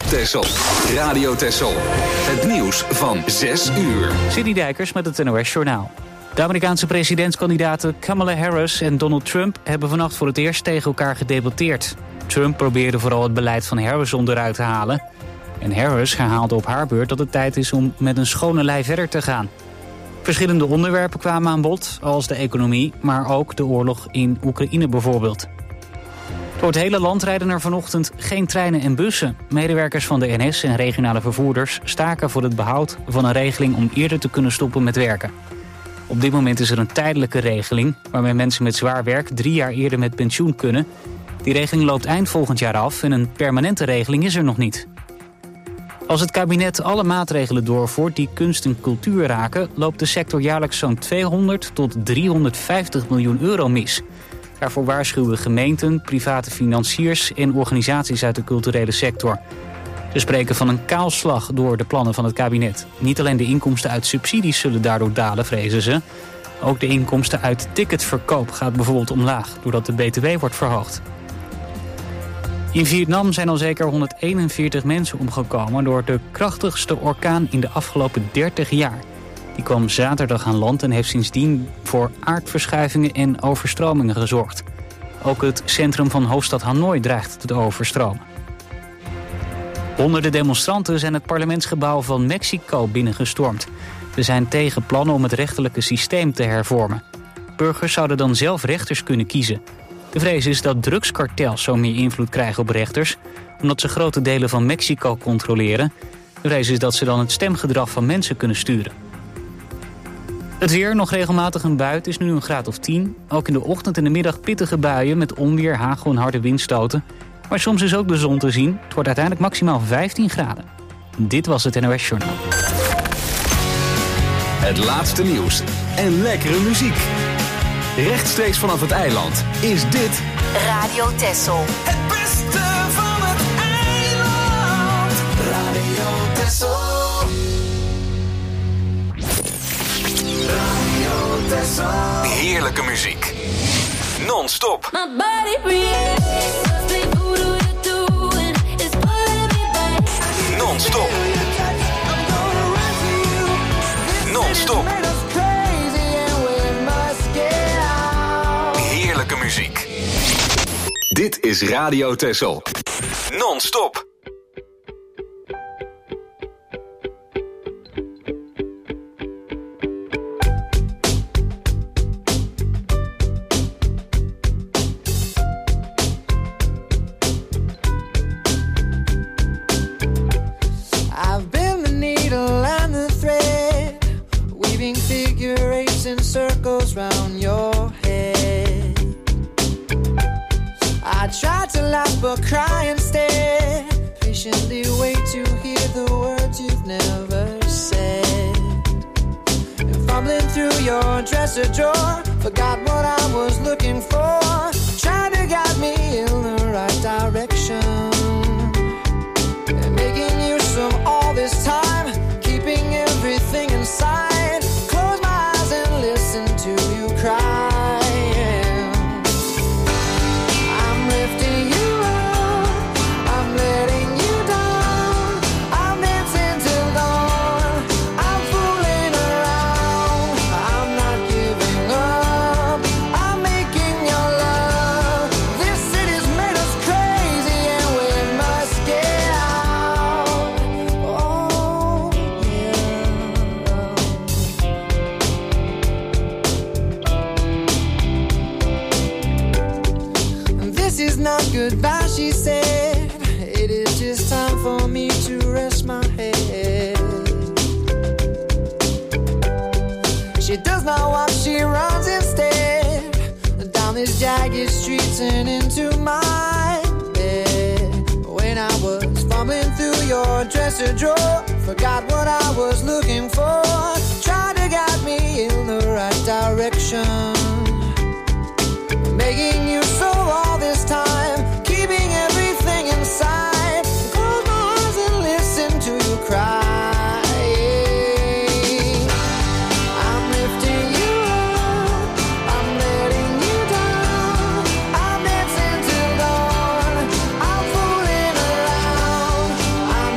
Texel. Radio Texel. Het nieuws van 6 uur. Sidney Dijkers met het NOS Journaal. De Amerikaanse presidentskandidaten Kamala Harris en Donald Trump hebben vannacht voor het eerst tegen elkaar gedebatteerd. Trump probeerde vooral het beleid van Harris onderuit te halen. En Harris herhaalde op haar beurt dat het tijd is om met een schone lei verder te gaan. Verschillende onderwerpen kwamen aan bod, als de economie, maar ook de oorlog in Oekraïne bijvoorbeeld. Door het hele land rijden er vanochtend geen treinen en bussen. Medewerkers van de NS en regionale vervoerders staken voor het behoud van een regeling om eerder te kunnen stoppen met werken. Op dit moment is er een tijdelijke regeling waarmee mensen met zwaar werk 3 jaar eerder met pensioen kunnen. Die regeling loopt eind volgend jaar af en een permanente regeling is er nog niet. Als het kabinet alle maatregelen doorvoert die kunst en cultuur raken, loopt de sector jaarlijks zo'n 200 tot 350 miljoen euro mis. Daarvoor waarschuwen gemeenten, private financiers en organisaties uit de culturele sector. Ze spreken van een kaalslag door de plannen van het kabinet. Niet alleen de inkomsten uit subsidies zullen daardoor dalen, vrezen ze. Ook de inkomsten uit ticketverkoop gaat bijvoorbeeld omlaag, doordat de BTW wordt verhoogd. In Vietnam zijn al zeker 141 mensen omgekomen door de krachtigste orkaan in de afgelopen 30 jaar. Die kwam zaterdag aan land en heeft sindsdien voor aardverschuivingen en overstromingen gezorgd. Ook het centrum van hoofdstad Hanoi dreigt te overstromen. Honderden demonstranten zijn het parlementsgebouw van Mexico binnengestormd. Ze zijn tegen plannen om het rechterlijke systeem te hervormen. Burgers zouden dan zelf rechters kunnen kiezen. De vrees is dat drugskartels zo meer invloed krijgen op rechters, omdat ze grote delen van Mexico controleren. De vrees is dat ze dan het stemgedrag van mensen kunnen sturen. Het weer, nog regelmatig een bui, is nu een graad of 10. Ook in de ochtend en de middag pittige buien met onweer, hagel en harde windstoten. Maar soms is ook de zon te zien. Het wordt uiteindelijk maximaal 15 graden. Dit was het NOS Journaal. Het laatste nieuws en lekkere muziek. Rechtstreeks vanaf het eiland is dit Radio Texel. Het beste van het eiland. Radio Texel. Radio Texel. heerlijke muziek. Non-stop. My body breathes. Non-stop. Non-stop. Heerlijke muziek. Dit is Radio Texel. Non-stop. Circles round your head. I try to laugh but cry instead. Patiently wait to hear the words you've never said. And fumbling through your dresser drawer, forgot what I was looking for. Trying to guide me in the right direction. And making use of all this time, keeping everything inside. Listen to you crying. I'm lifting you up, I'm letting you down. I'm dancing till dawn, I'm fooling around. I'm not giving up, I'm making your love. This city's made us crazy and we must get out. Oh yeah. This is not goodbye, she said. It is just time for me to rest my head. She does not walk, she runs instead. Down these jagged streets and into my bed. When I was fumbling through your dresser drawer, forgot what I was looking for. Tried to guide me in the right direction. Making you so all this time, keeping everything inside. Close my eyes and listen to you cry. I'm lifting you up, I'm letting you down. I'm dancing till dawn, I'm fooling around.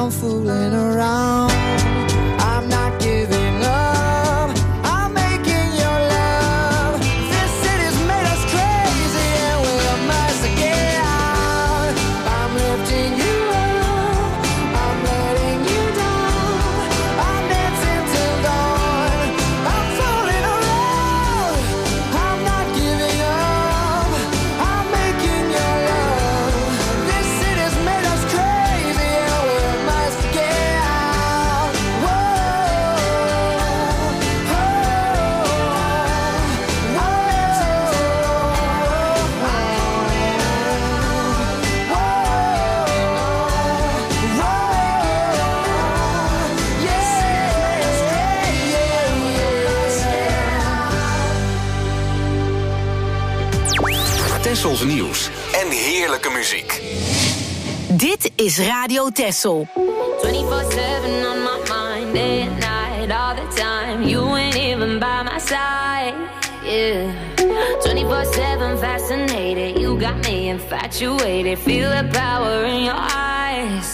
I'm fooling around. I'm not giving up. I'm making your love. This city's made us crazy and we must get out. I'm lifting you up. I'm letting you down. I'm dancing till dawn. I'm falling around. I'm not giving up. I'm making your love. This city's made us crazy and we must get out. Whoa, Tessels nieuws en heerlijke muziek. Dit is Radio Tessel. 24/7 on my mind, day and night, all the time. You ain't even by my side, yeah. 24/7 fascinated, you got me infatuated. Feel the power in your eyes.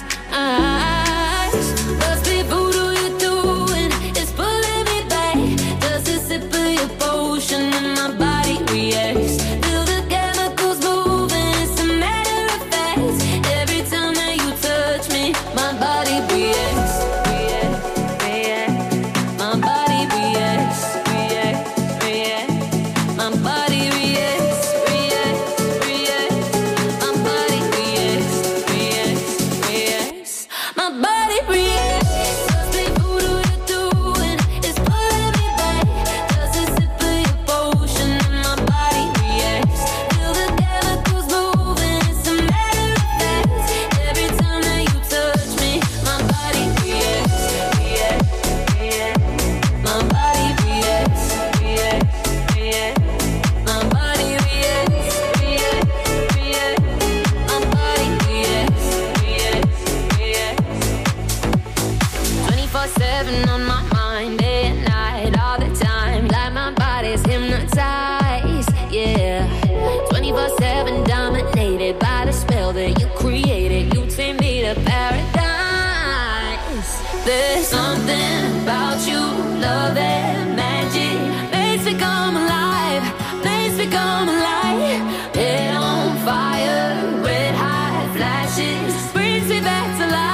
Must be voodoo you're doing, it's pulling me back. Just a sip of your potion and my body reacts. Feel the chemicals moving, it's a matter of fact. Every time that you touch me, my body reacts, react, react. My body reacts, react, react. My body reacts, react, react. My body reacts, reacts, reacts. My body reacts. Must be voodoo you're doing, it's pulling me back. Just a sip of your potion and my body reacts. Feel the chemicals moving, it's a matter of fact. Every time that you touch me, my body reacts, react, react. My body reacts, react, react. My body reacts, react, react. My body reacts, react, react. 24/7 on my mind, day and night, all the time. Like my body's hypnotized, yeah. 24/7 dominated by the spell that you created. You take me to paradise. There's something about you, love and magic. Makes me come alive, makes me come alive. Head on fire, red hot flashes, brings me back to life.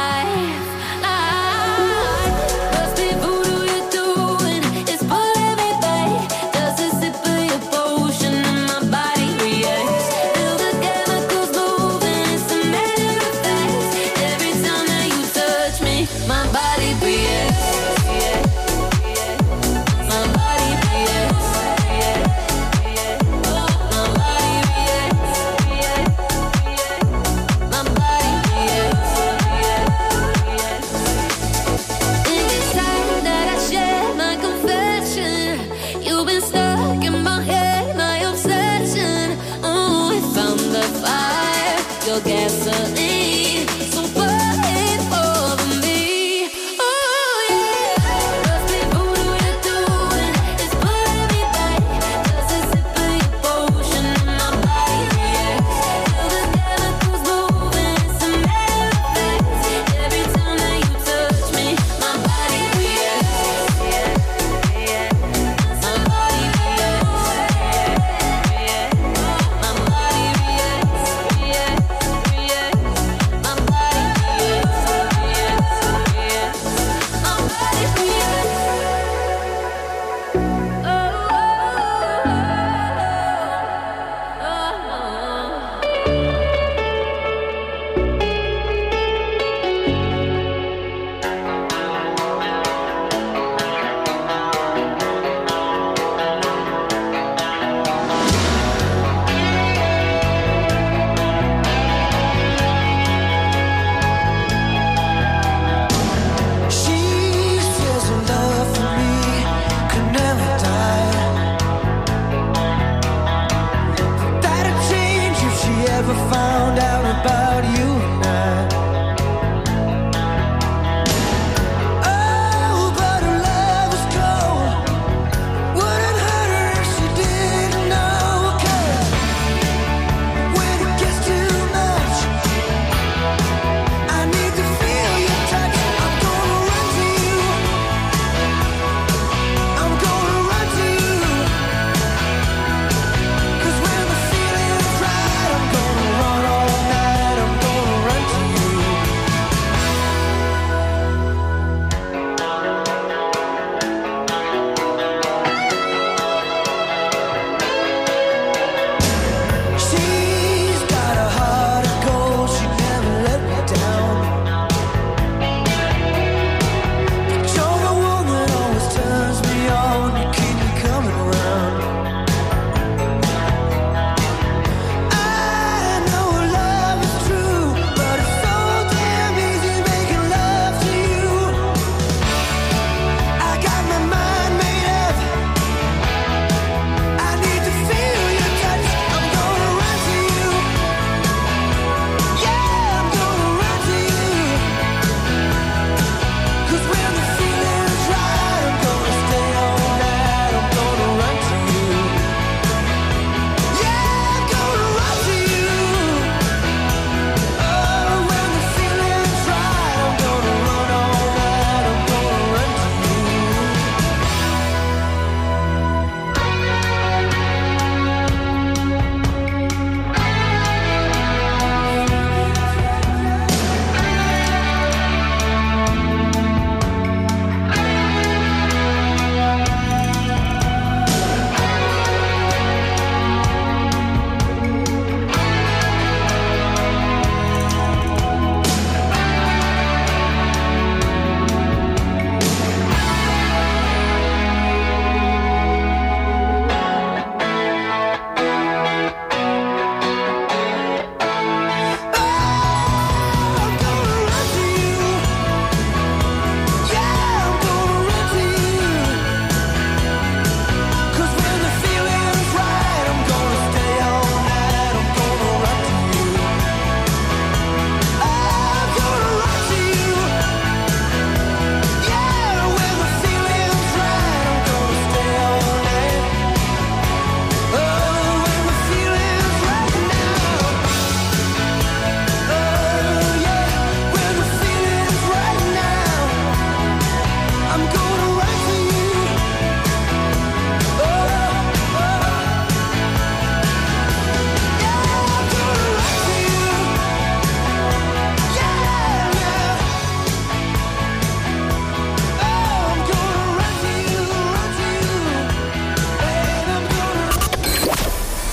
Must be voodoo you're doing, it's pulling me back. Just a sip of your potion and my body reacts. Feel the chemicals moving, it's a matter of fact. Every time that you touch me, my body reacts, react, react. My body reacts, react, react. My body reacts, react, react. My body reacts, react, react. In this time that I share my confession, you've been stuck in my head, my obsession. Oh, we found the fire, your gasoline. So burn it over me. Oh yeah. Must be voodoo you're doing, it's pulling me back. Just a sip of your potion and my body reacts. Feel the chemicals moving, it's a matter of fact. Every time that you touch me, my body reacts, react, react. My body reacts, react, react. My body reacts, react, react.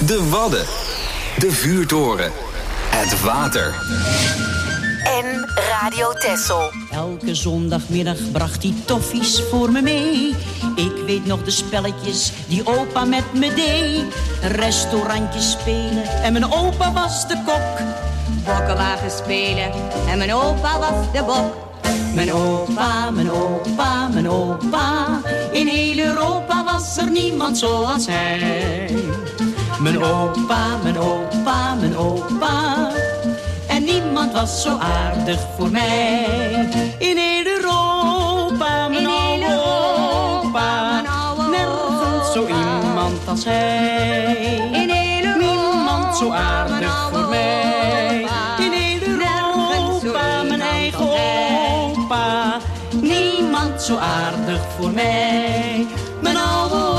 De Wadden. De vuurtoren. Het water. En Radio Texel. Elke zondagmiddag bracht hij toffies voor me mee. Ik weet nog de spelletjes die opa met me deed. Restaurantjes spelen en mijn opa was de kok. Bokkenwagen spelen en mijn opa was de bok. Mijn opa, mijn opa, mijn opa. In heel Europa was er niemand zoals hij. Mijn opa, mijn opa, mijn opa. En niemand was zo aardig voor mij. In heel Europa, mijn oude opa. Nergens zo iemand als hij. In heel Europa, niemand zo aardig voor mij. In heel Europa, mijn eigen opa. Niemand zo aardig voor mij. Mijn oude opa.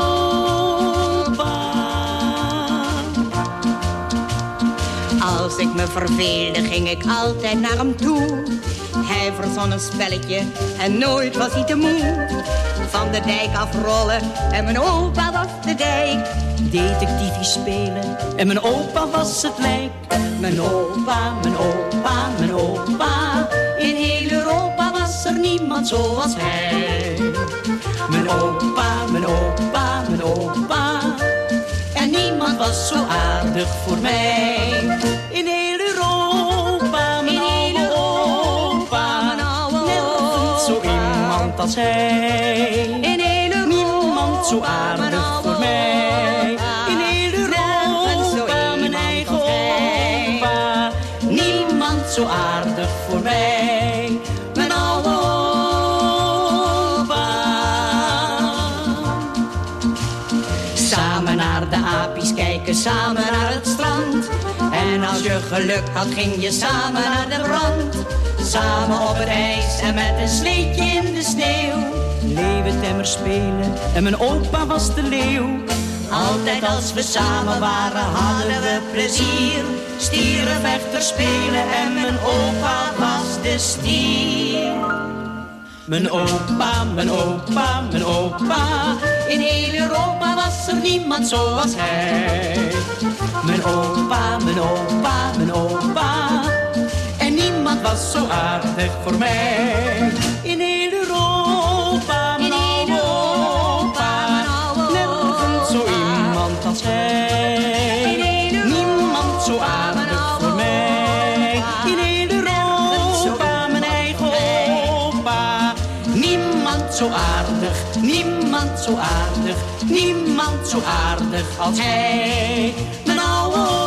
Als ik me verveelde, ging ik altijd naar hem toe. Hij verzon een spelletje en nooit was hij te moe. Van de dijk afrollen en mijn opa was de dijk. Detectiefie spelen en mijn opa was het lijk. Mijn opa, mijn opa, mijn opa. In heel Europa was er niemand zoals hij. Mijn opa, mijn opa, mijn opa. En niemand was zo aardig voor mij. In heel Europa, mijn oude opa. Nergens zo iemand als hij. In heel Europa, niemand zo aardig voor mij. In heel Europa, mijn eigen opa. Niemand zo aardig voor mij. Mijn oude opa. Samen naar de apies kijken, samen naar het strand. En als je geluk had, ging je samen naar de brand. Samen op het ijs en met een sleetje in de sneeuw. Leeuwentemmer spelen en mijn opa was de leeuw. Altijd als we samen waren hadden we plezier. Stierenvechter spelen en mijn opa was de stier. Mijn opa, mijn opa, mijn opa. In heel Europa was er niemand zoals hij. Mijn opa, mijn opa, mijn opa. En niemand was zo aardig voor mij. In heel Europa, mijn oude opa. Nergens zo iemand als hij. Niemand zo aardig voor mij. In heel Europa, mijn eigen opa. Niemand zo aardig, niemand zo aardig. Niemand zo aardig als hij. Mijn oude opa.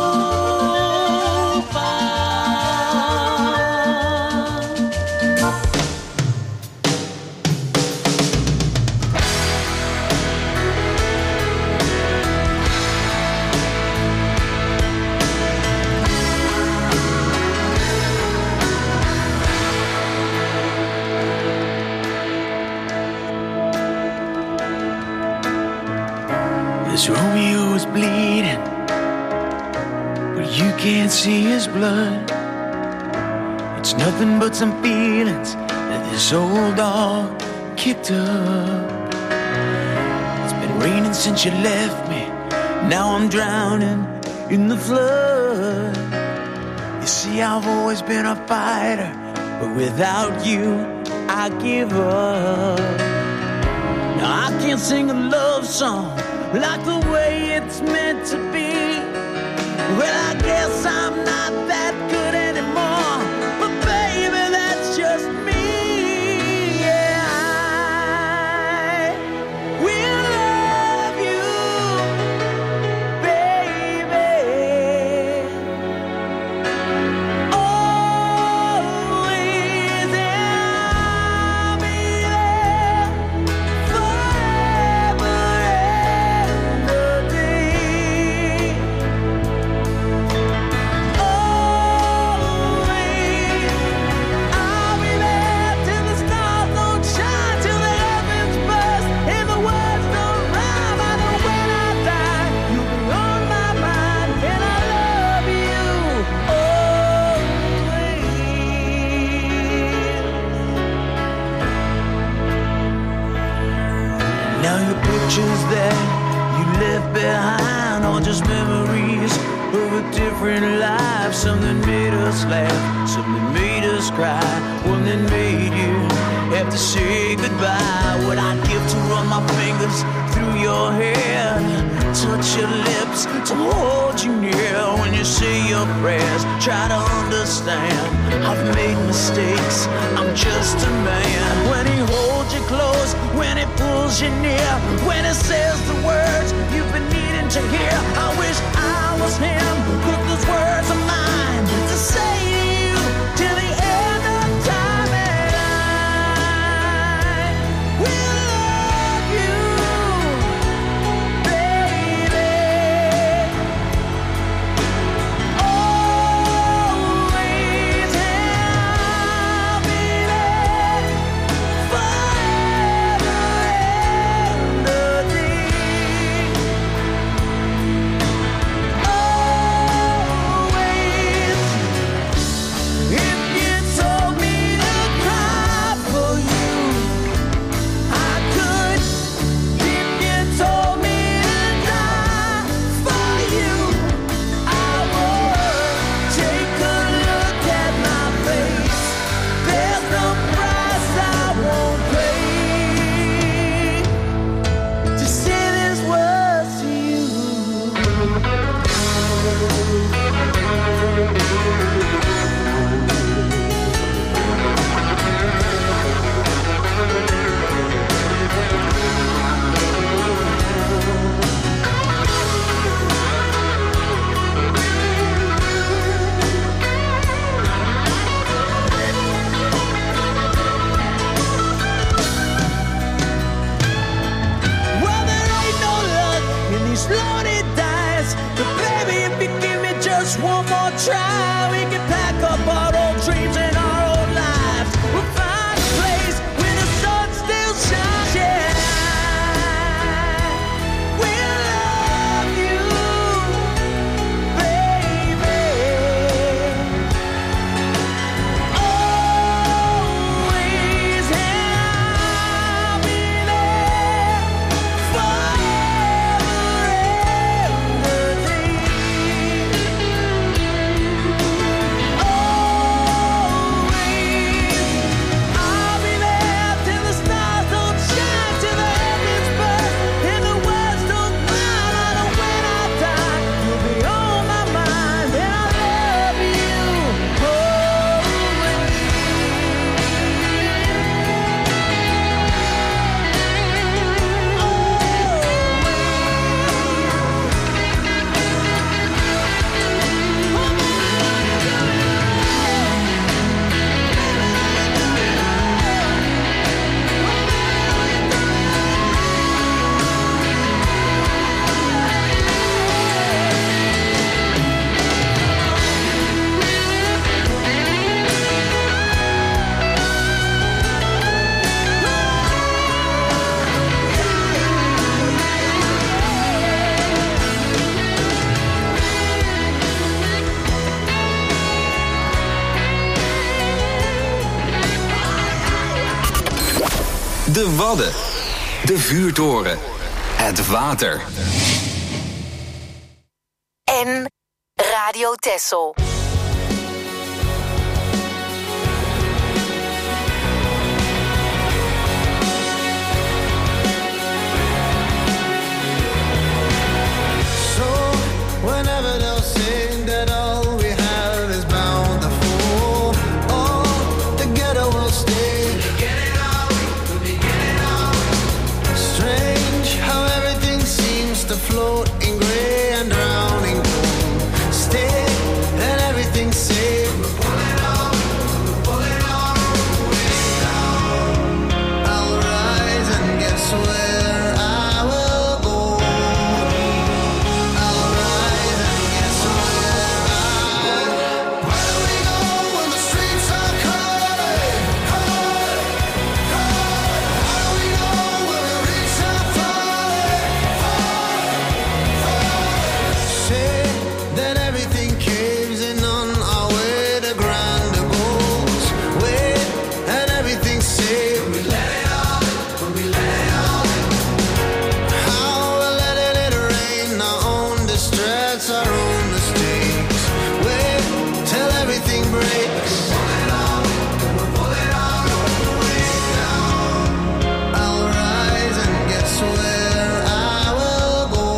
This Romeo is bleeding, but you can't see his blood. It's nothing but some feelings that this old dog kicked up. It's been raining since you left me, now I'm drowning in the flood. You see, I've always been a fighter, but without you, I give up. Now I can't sing a love song like the way it's meant to be. Well, I guess I'm not that good anymore, but baby, that's just me. Yeah, I will love you, baby, always, and I'll be there forever and a day. all just memories of a different life. Something made us laugh, something made us cry, one that made you have to say goodbye. What I'd give to run my fingers through your hair, touch your lips, to hold you near. When you say your prayers, try to understand. I've made mistakes, I'm just a man. When he holds you close, when he pulls you near, when he says the words you've been needing to hear. I wish I was him, put those words of mine to say to you till the end of time. And I will love you, baby, always, and I'll be there forever and a day. One more try, we can pack up our old dreams and our old lives. We'll find a place where the sun still shines. Yeah, we'll love you, baby, always, and I'll be there forever and a day. De Wadden. De Vuurtoren. Het water. En Radio Texel. Whenever they'll say that all we have is bound to fall, all together we'll stay. Strange how everything seems to float in gray and drowning cold. Stay and that's our own mistakes. Wait till everything breaks. Pulling out, we're pulling out all the way down. I'll rise and guess where I will go.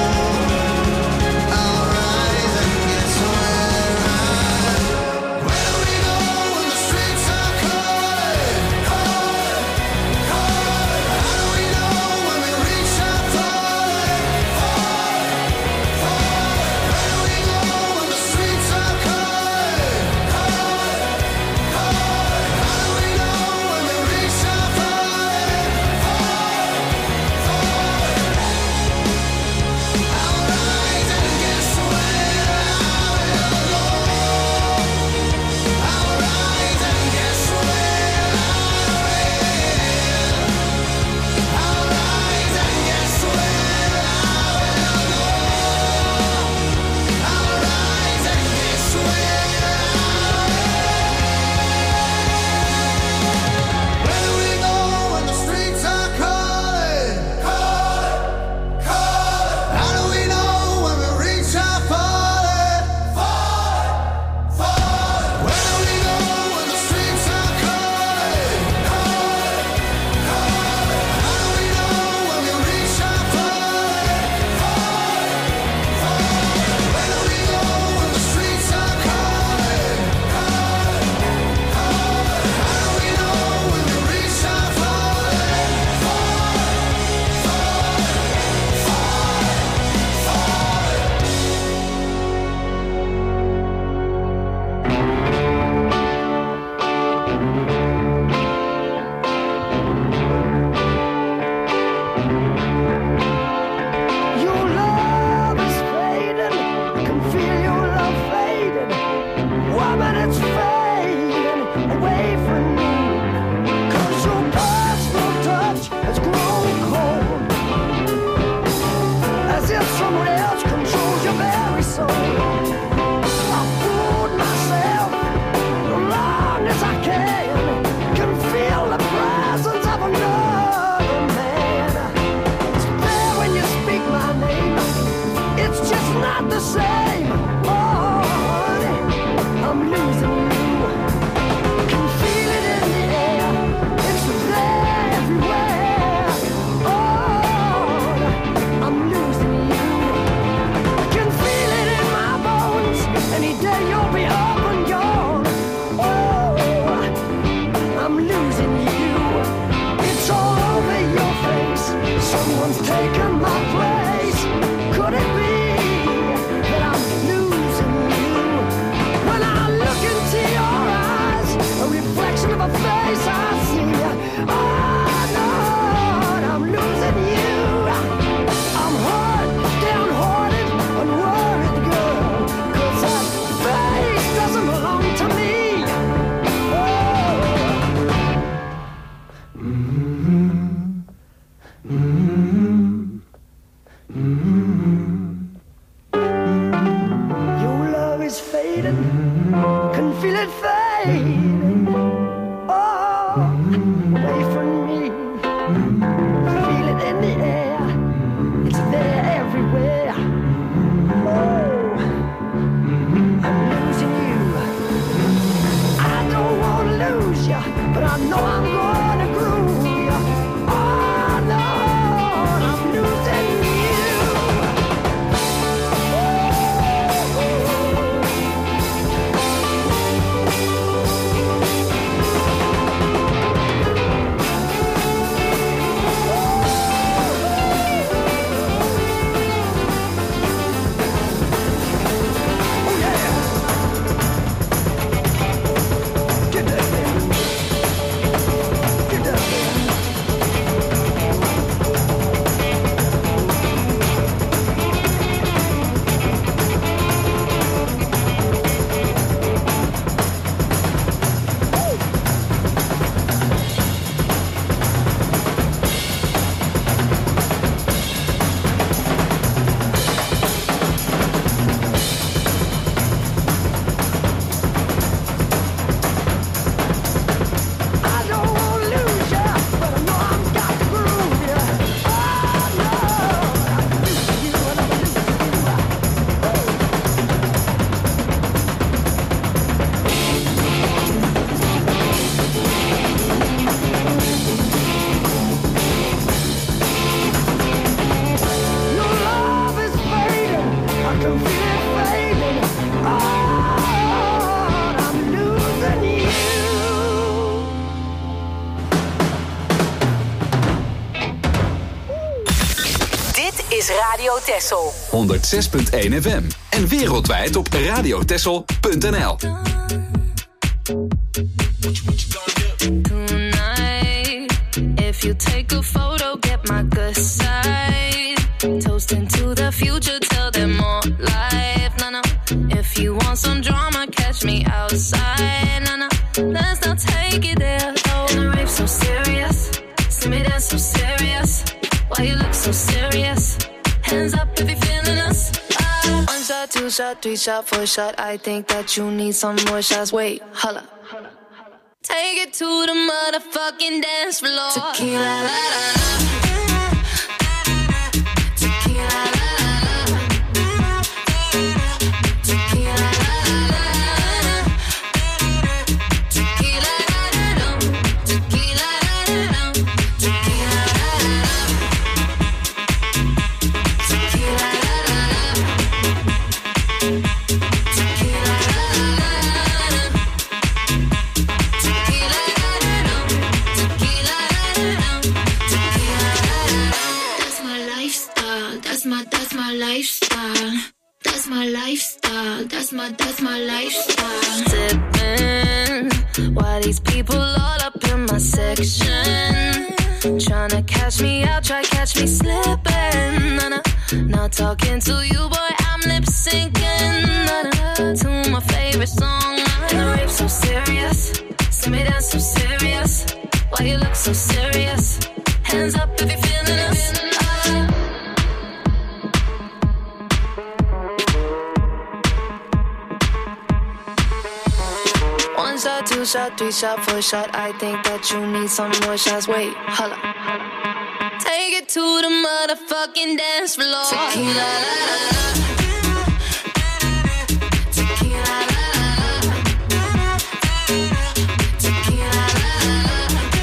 I'll rise and guess where where do we go when the streets are calling, calling, calling? How do we know when we reach our falling, falling, falling? Where do we go when the streets are calling, calling, calling? How do we know when we reach our falling, falling, falling? I'll rise and guess where I will go. I'll rise and guess where I will. I'll rise and guess where I will go. I'll rise and guess where where do we go when the streets are calling, calling, calling? How do we know when we reach our falling, falling, falling? Where do we go when the streets are calling, calling, calling? How do we know when we reach our falling, falling, falling? Where do we go when the streets are calling, calling, calling? How do we know when we reach our falling, your love is fading. I can feel your love fading. Woman, it's fading away from you. 'Cause your personal touch has grown cold, as if someone else controls your very soul. I fooled myself as long as I can feel the presence of another man. It's there when you speak my name. It's just not the same. Oh, honey, I'm losing you. Can feel it in the air. It's there everywhere. Oh, I'm losing you. I can feel it in my bones. Any day you'll be up and gone. Oh, I'm losing you. It's all over your face. Someone's taken my place. Could it be that I'm losing you? When I look into your eyes, a reflection of a face I see. Oh, Lord, I'm losing you. I'm hurt, downhearted, and worried, girl. 'Cause that face doesn't belong to me. Your love is fading, can feel it fading. Oh, away from me. Feel it in the air. It's there everywhere. Oh, I'm losing you. I don't want to lose you, but I know I'm going to groove you. Oh, Lord, I'm losing you. fear fading. Oh, I'm losing you. Dit is Radio Texel. 106.1 FM. En wereldwijd op radiotexel.nl. Tonight, if you take a photo, get my good side. Toasting to the future, tell them more life. No. If you want some drama, catch me outside. No. Let's not take it there. Oh, and the rave so serious. See me dance so serious. Why you look so serious? Hands up if you're feeling us. One shot, two shot, three shot, four shot. I think that you need some more shots. Wait, holla. Take it to the motherfucking dance floor. Tequila, la, la, la. Tequila, la, la, la. Tequila, la, la, la. Tequila, la, la, la. Tequila, la, la, la. Tequila, la, la, la. Tequila, la, la, la. Tequila, la, la, la. That's my lifestyle. That's my lifestyle. That's my lifestyle. Sipping while these people all up in my section, tryna catch me out, try catch me slipping. Not talking to you, boy, I'm lip syncing to my favorite song. And the rave so serious, see me dance so serious. Why you look so serious? Hands up if you're feeling us. One shot, two shot, three shot, four shot. I think that you need some more shots. Wait, holla. Take it to the motherfucking dance floor. Tequila, la, la, la. Tequila, la, la, la. Tequila, la, la, la.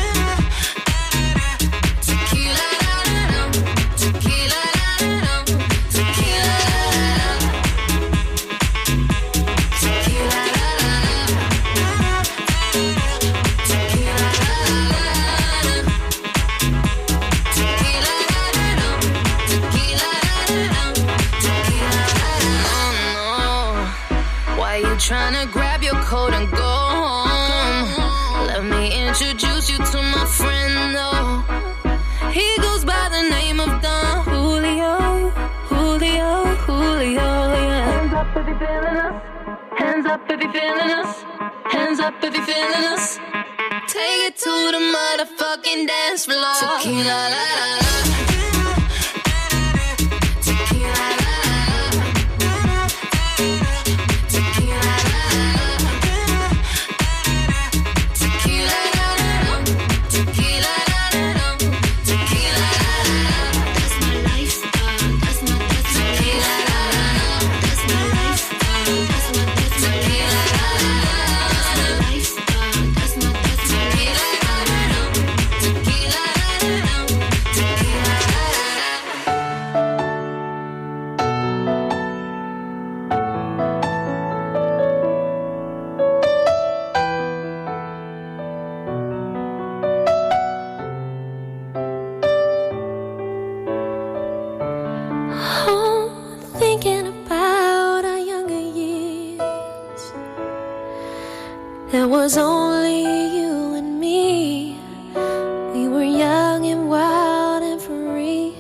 Tequila, la, la, la. Tequila, la, la, la. Tequila, la, la, la. Tequila, la, la, la. Tryna grab your coat and go home. Let me introduce you to my friend, though. He goes by the name of Don Julio. Julio, Julio, yeah. Hands up if you're feeling us. Hands up if you're feeling us. Hands up if you're feeling us. Take it to the motherfucking dance floor. Tequila, la, la, la. Tequila, la, la, la. Tequila, la, la, la. Tequila, la, la, la. Tequila, la, la, la. Tequila, la, la, la. That's my lifestyle. That's my tequila, la, la, la. That's my lifestyle. That's my tequila, la, la, la. That's my lifestyle. That's my tequila, la, la, la. Tequila, la, la, la. Tequila, la, la, Oh, thinking about our younger years. There was only you and me. We were young and wild and free.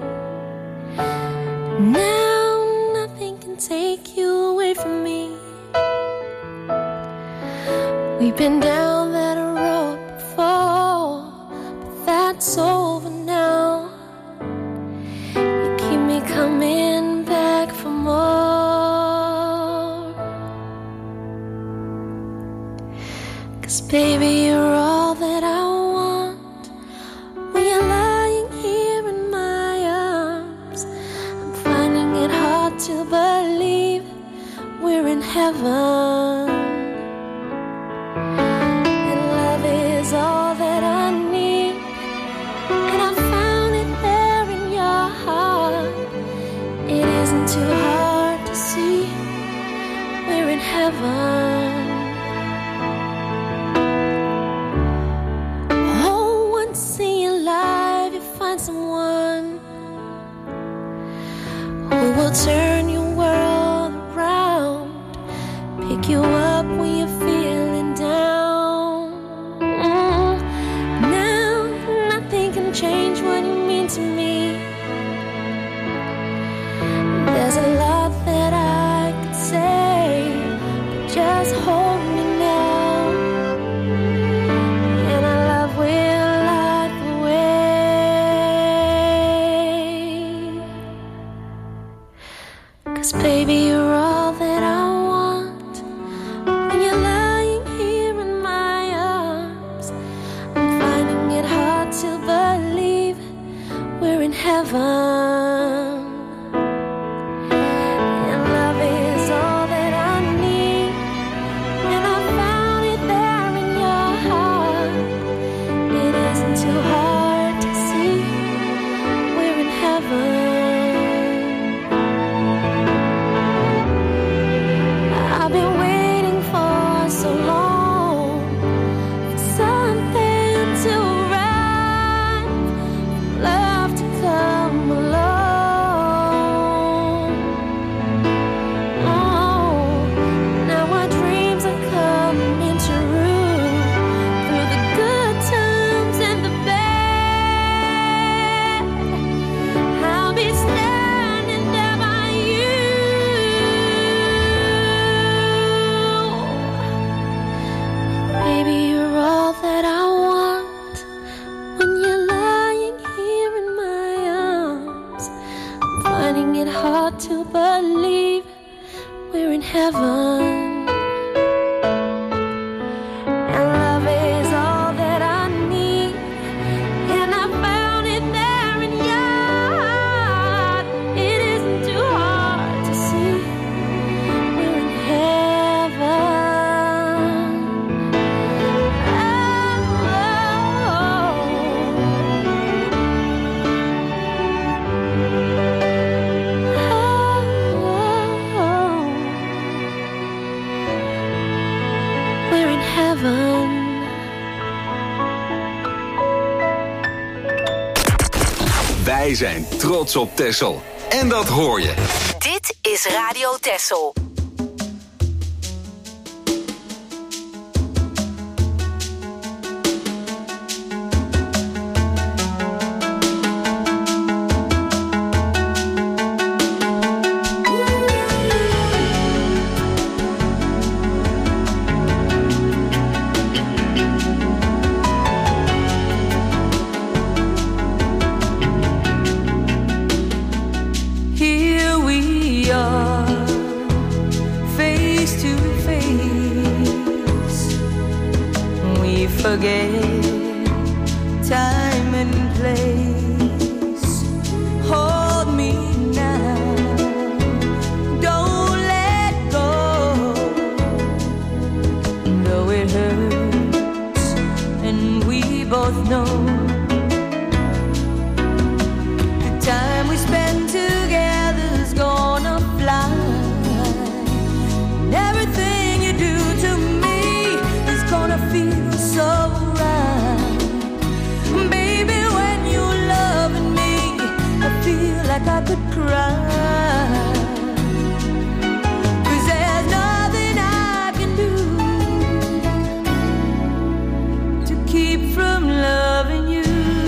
Now nothing can take you away from me. We've been down that road before, but that's over now. You keep me coming back for more. 'Cause baby, you're all that I want. When you're lying here in my arms, I'm finding it hard to believe we're in heaven. And love is all that I need, and I found it there in your heart. It isn't too hard to heaven. Oh, once in your life you find someone who will turn your world around, pick you up when you're feeling down. Now nothing can change what you mean to me. There's a lot that I could say, but just hold me now, and our love will light the way. 'Cause baby, you're all that I want. When you're lying here in my arms, I'm finding it hard to believe we're in heaven. And love is all that I need, and I found it there in your heart. It isn't too hard to see we're in heaven. I've been waiting for so long for something to arrive, love to come along. Oh, now our dreams are coming true, through the good times and the bad. I'll be standing there by you. Baby, you're all that I want. When you're lying here in my arms, I'm finding it hard to believe we're in heaven. And love is all that I need, and I found it there in your heart. It isn't too hard to see we're in heaven. We're in heaven. Wij zijn trots op Texel. En dat hoor je. Dit is Radio Texel. Here we are, face to face. We forget time and place. Hold me now, don't let go. Though it hurts, and we both know the time we spend together's gonna fly. And everything you do to me is gonna feel so right. Baby, when you're loving me, I feel like I could cry. 'Cause there's nothing I can do to keep from loving you.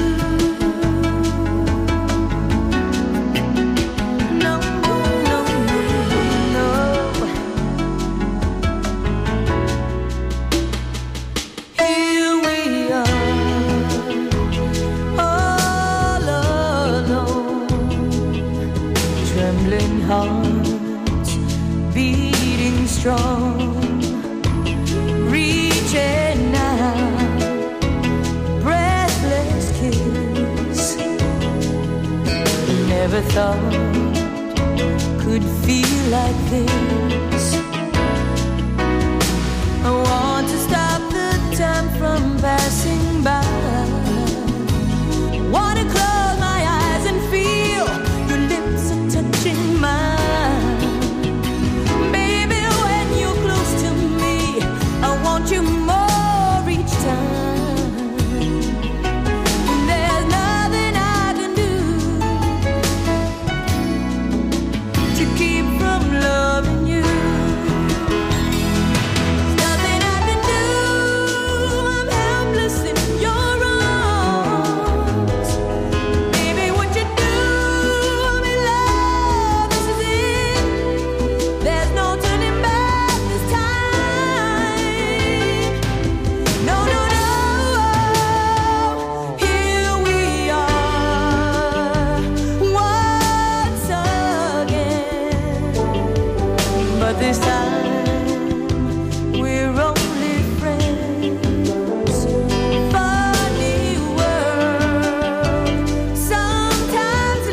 No, no, no, no. Here we are, all alone, trembling hearts beating strong, reaching out, breathless kiss. Never thought could feel like this. I want to stop the time from passing by. Want to close my eyes and feel your lips are touching mine. Baby, when you're close but this time we're only friends. Funny world, sometimes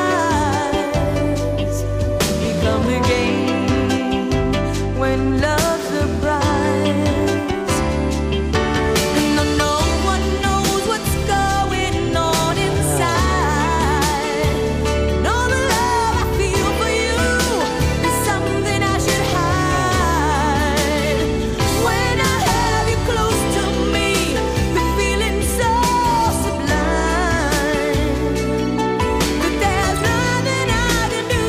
lies become the game when love's a prize. And no one knows what's going on inside. And all the love I feel for you is something I should hide. When I have you close to me, the feeling's so sublime that there's nothing I can do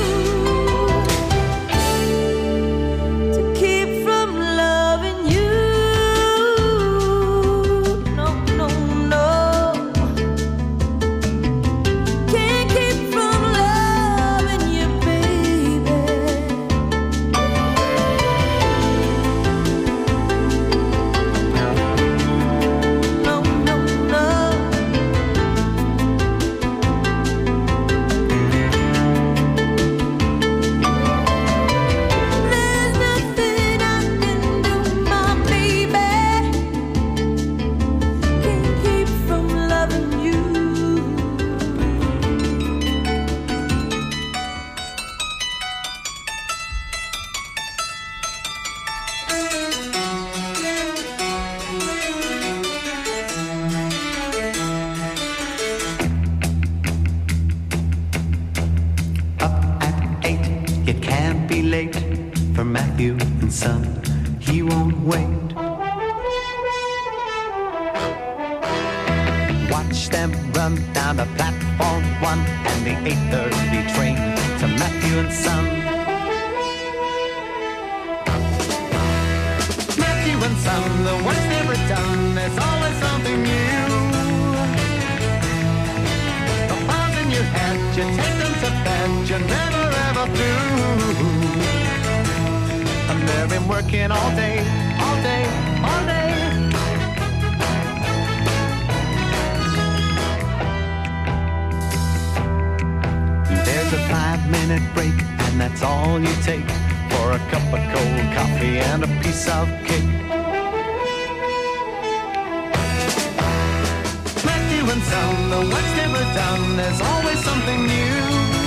to keep from loving you. No, no, no. Can't keep from loving you, baby. No, no, no. There's nothing I can do, my baby. Can't keep from loving you. Up at 8, you can't be late for Matthew and Son. He won't wait. Watch them run down the platform 1 and the 8:30 train to Matthew and Son. Matthew and Son, the work's never done. There's always something new. The files in your head, you take them to bed, you're never ever through. And they've been working all day, all day, all day. There's a 5-minute break, and that's all you take for a cup of cold coffee and a piece of cake. Matthew and Son, the work's never done. There's always something new.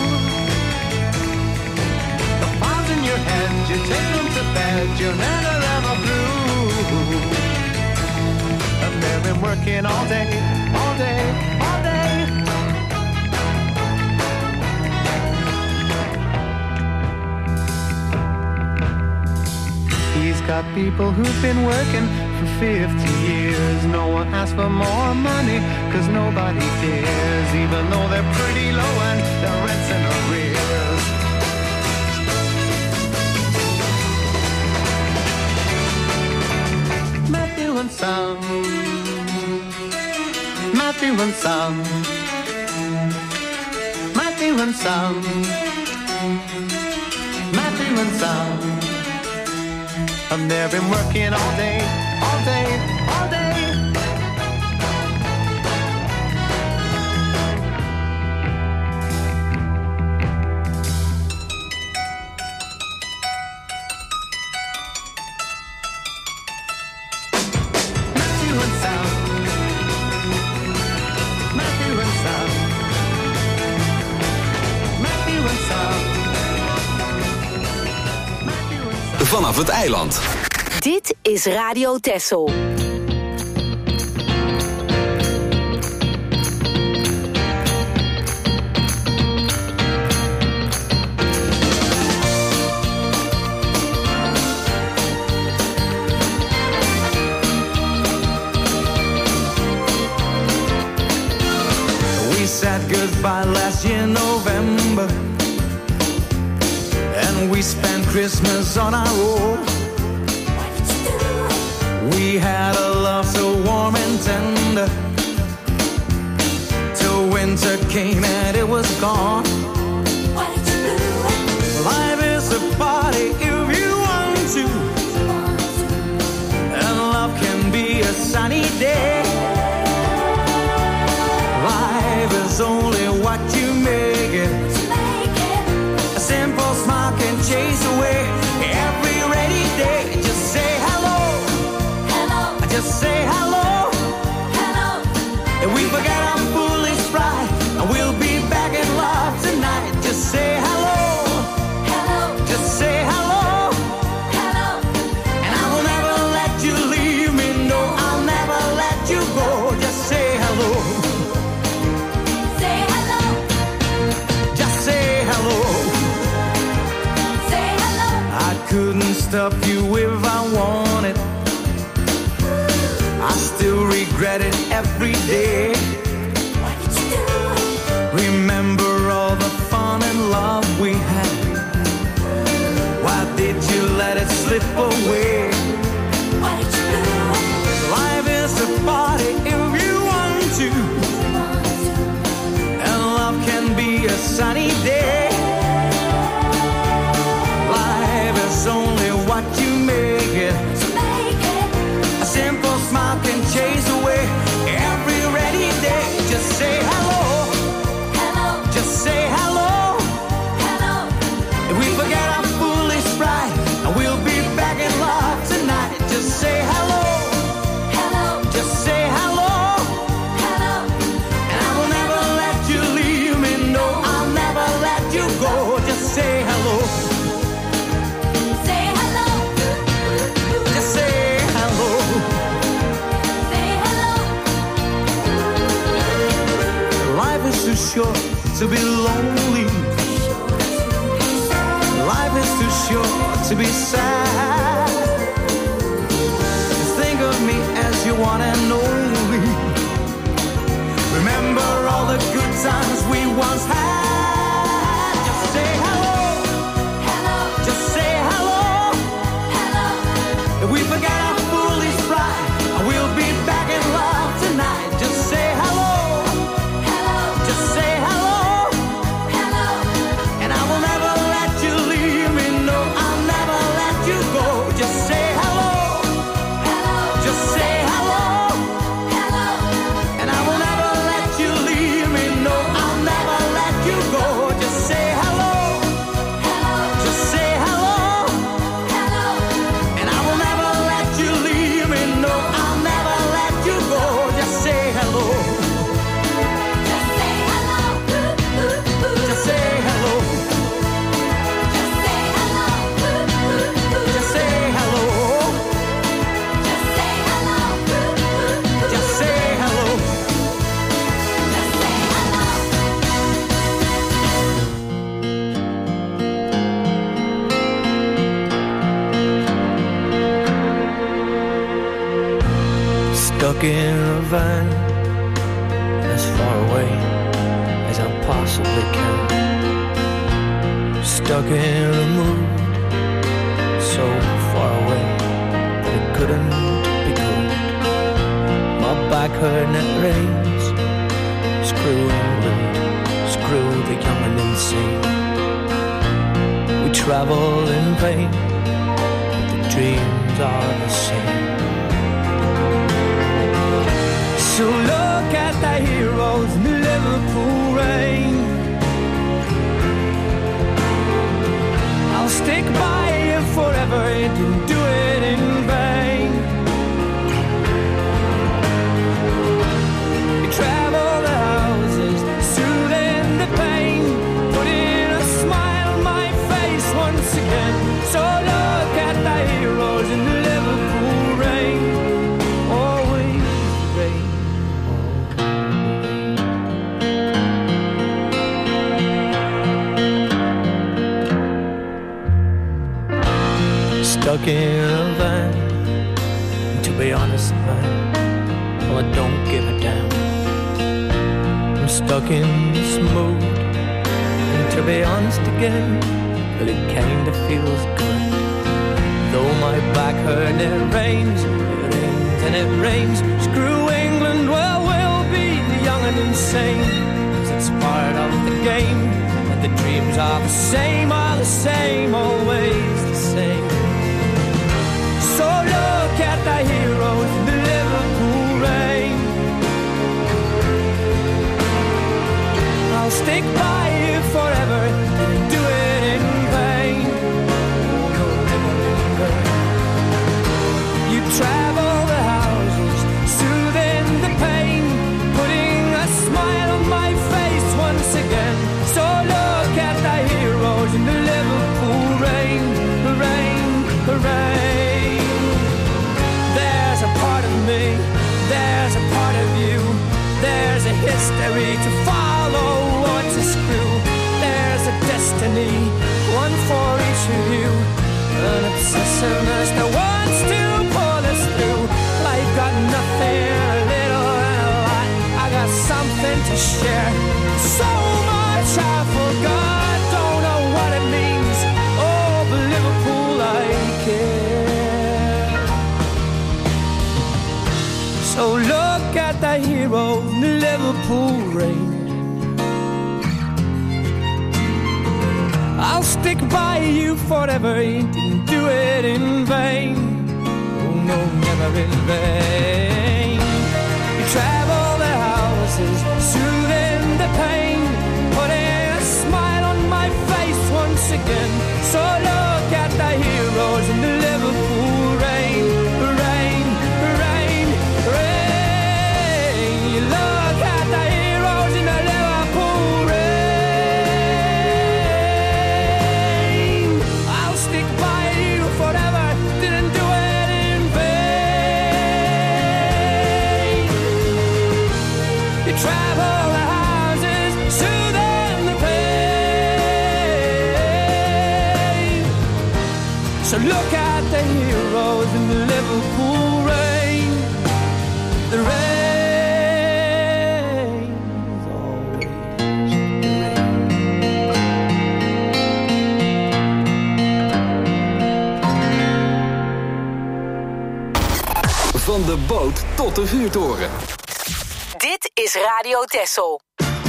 The files in your head, you take them to bed, you're never ever through. And they've been working all day, all day, all day. He's got people who've been working for 50 years. No one asks for more money, cause nobody cares, even though they're pretty low and their rent's in arrears. Matthew and Son, Matthew and Son, Matthew and Son, Matthew and Son. And they've been working all day, all day, all day. Matthew and Son, Matthew and Son, Matthew and Son, Matthew and Son. Vanaf het eiland. Dit is Radio Texel. We said goodbye last year November, and we spent Christmas on our own. We had a love so warm and tender, till winter came and it was gone. Life is a party if you want to, and love can be a sunny day. Life is only what you make it. A simple smile can chase away every couldn't stop you if I wanted. I still regret it every day. Why did you do it? Remember all the fun and love we had. Why did you let it slip away? Why did you do it? Life is a party if you want to, and love can be a sunny day. Life is only what you make it. A simple smile can chase away every rainy day. Just say hello. Hello, Just say hello. hello. If we forget our foolish pride, and we'll be back in love tonight. Just say hello. Hello, Just say hello. hello. And I will never let you leave me. No, I'll never let you go. Just say hello. Say hello. Just say hello. Say hello. Life is too short to be lonely. Life is too short to be sad. Just think of me as your one and only. Remember all the good times we once had. Just say hello. Hello, Just say hello. hello. If we forget our foolish pride, we'll be back in love tonight. Just say hello. Hello, Just say hello. hello. And I will never let you leave me. No, I'll never let you go. Just say hello. Hello, Just say hello. hello. And I will never let you leave me. No, I'll never let you go. Just say hello. Hello, Just say hello. hello. And I will never let you leave me. No, I'll never let you go. Just say hello. Just say hello. Just say hello. Just say hello. Just say hello. Just say hello. Just say hello. Just say hello. Stuck in a van as far away as I possibly can. Stuck in a mood so far away that it couldn't be good. My back hurt and it rains. Screw England, screw the young and insane. We travel in vain, but the dreams are the same. So look at the heroes in the Liverpool rain. I'll stick by you forever, you didn't do it in vain. You travel the houses, soothing the pain, putting a smile on my face once again. So look at the heroes in the Liverpool rain. Always rain. Stuck in a van, to be honest, man, well, I don't give a damn. I'm stuck in this mood, and to be honest again, well, it kinda feels good. Though my back hurt and it rains and it rains. Screw England, well, we'll be young and insane, 'cause it's part of the game, and the dreams are the same, always the same. So look at the heroes in the Liverpool rain. I'll stick by you forever, didn't do it in vain. You travel the houses, soothing the pain, putting a smile on my face once again. So look at the heroes in the Liverpool rain, the rain, the rain. There's a part of me, there's a part of you, there's a history to follow or to screw. There's a destiny, one for each of you, and a to share. So much I forgot, don't know what it means. Oh, but Liverpool, I care. So look at the hero in the Liverpool rain. I'll stick by you forever, he didn't do it in vain. Oh no, never in vain. You travel the houses, soothing the pain, putting a smile on my face once again. So look at the heroes in the Liverpool rain, rain, rain, rain. You look at the heroes in the Liverpool rain. I'll stick by you forever, didn't do it in vain. You travel the houses, soothing the pain. So look at the heroes in the Liverpool rain. The rain is always the rain. Van de boot tot de vuurtoren. Dit is Radio Texel.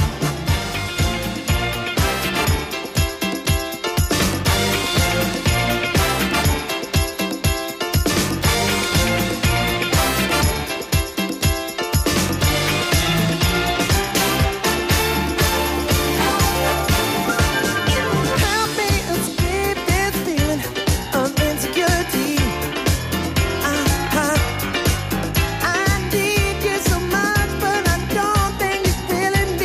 Help me escape this feeling of insecurity. I need you so much, but I don't think you're feeling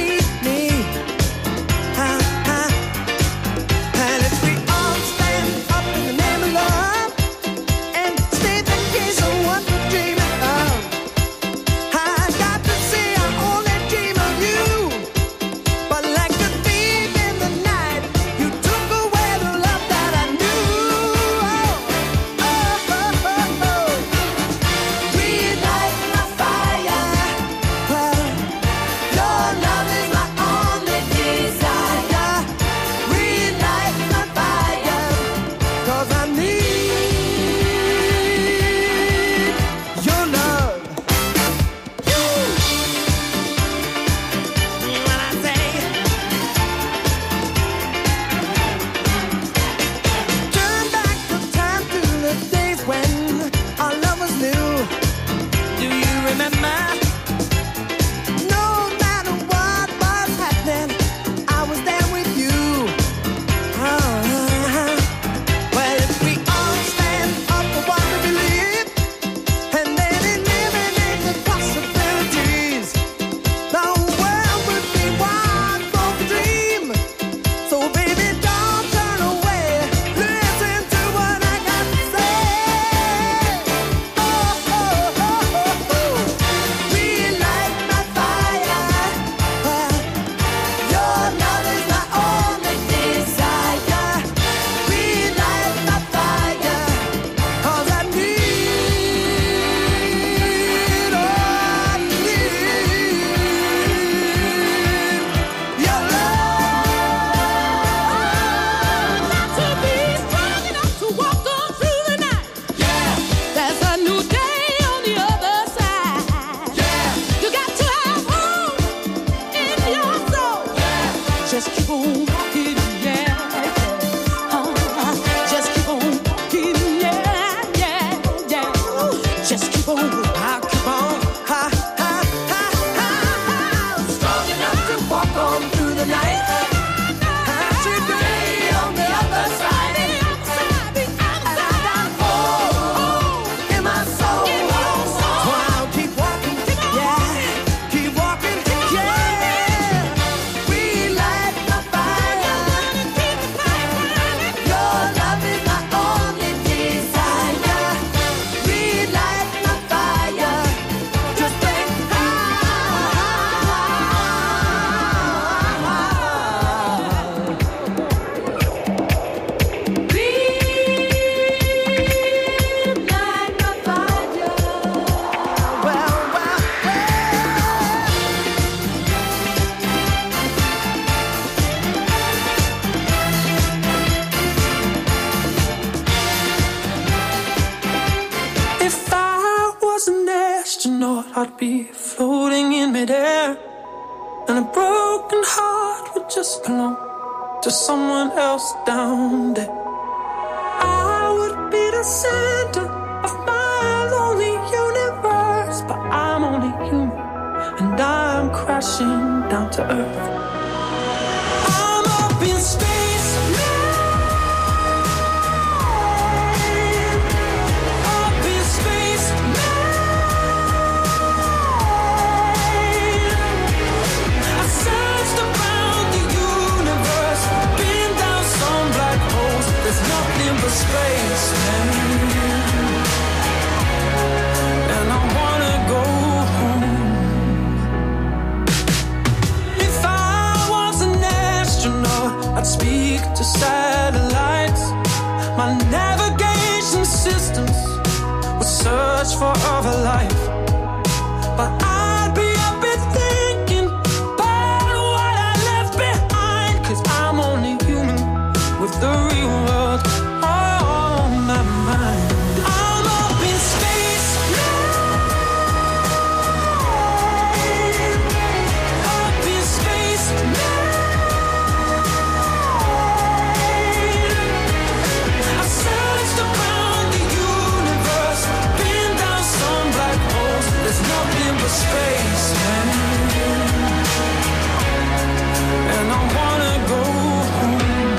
If I was an astronaut, I'd be floating in midair, and a broken heart would just belong to someone else down there. I would be the center of my lonely universe, but I'm only human, and I'm crashing down to earth. I'm up in space now. Up in space now. I searched around the universe, been down some black holes. There's nothing but space, man. And I wanna go home. If I was an astronaut, I'd speak to satellites. My navigation systems would search for other life. But I'd be up and thinking about what I left behind, 'cause I'm only human with the real world on my mind. I'm up in space now. Up in space now. I searched around the universe, been down some black holes. There's nothing but space, man. And I wanna go home.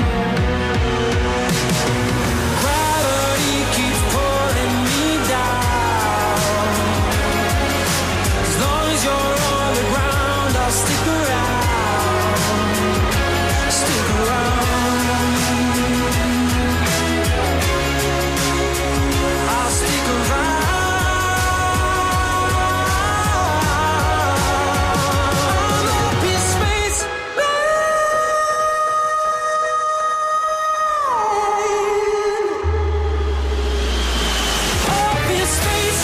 Gravity keeps pulling me down. As long as you're on the ground, I'll stick around. Stick around. I'll stick around. I'm up in space up in space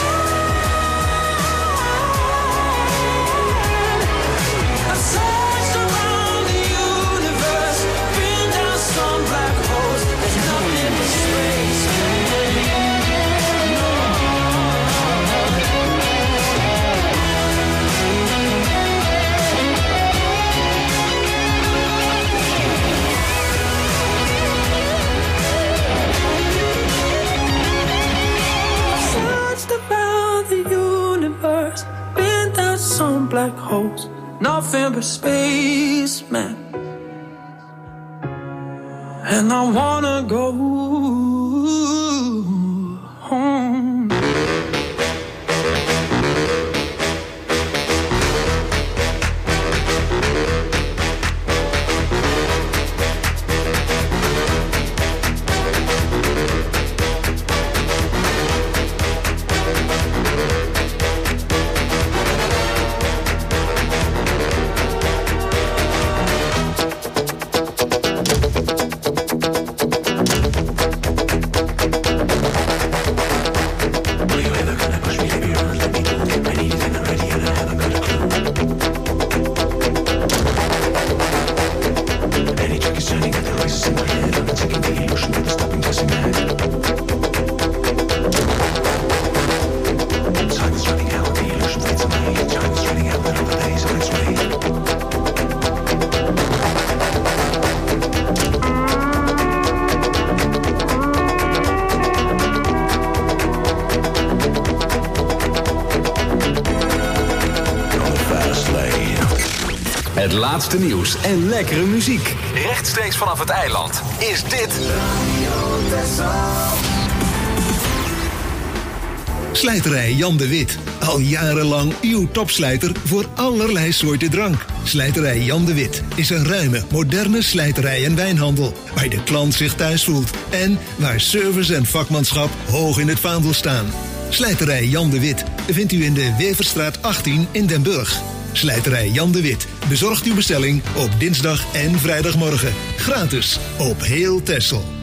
I searched around the universe, been down some black holes. There's nothing but space. Searched around the universe, been down some black holes. Nothing but space, man. And I wanna go home. Het laatste nieuws en lekkere muziek. Rechtstreeks vanaf het eiland is dit Slijterij Jan de Wit. Al jarenlang uw topslijter voor allerlei soorten drank. Slijterij Jan de Wit is een ruime, moderne slijterij en wijnhandel, waar de klant zich thuis voelt en waar service en vakmanschap hoog in het vaandel staan. Slijterij Jan de Wit vindt u in de Weverstraat 18 in Den Burg. Slijterij Jan de Wit bezorgt uw bestelling op dinsdag en vrijdagmorgen. Gratis op heel Texel.